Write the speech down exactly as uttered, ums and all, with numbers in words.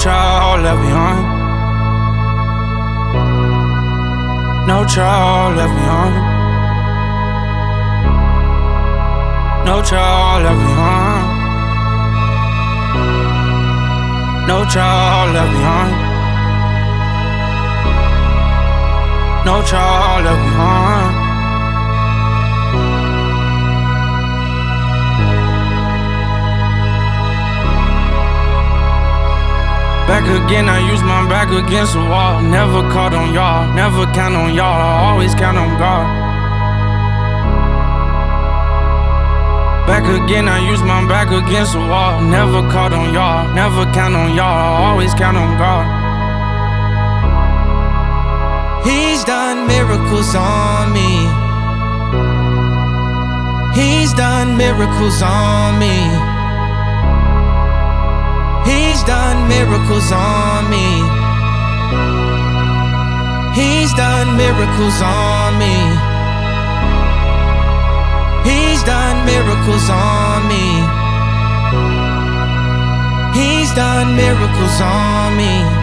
trouble left behind. No trouble left behind. No trouble left behind. No trouble left behind. No trouble left behind. Back again, I use my back against the wall. Never caught on y'all, never count on y'all, I always count on God. Back again, I use my back against the wall. Never caught on y'all, never count on y'all, I always count on God. He's done miracles on me. He's done miracles on me. He's done miracles on me. He's done miracles on me. He's done miracles on me. He's done miracles on me.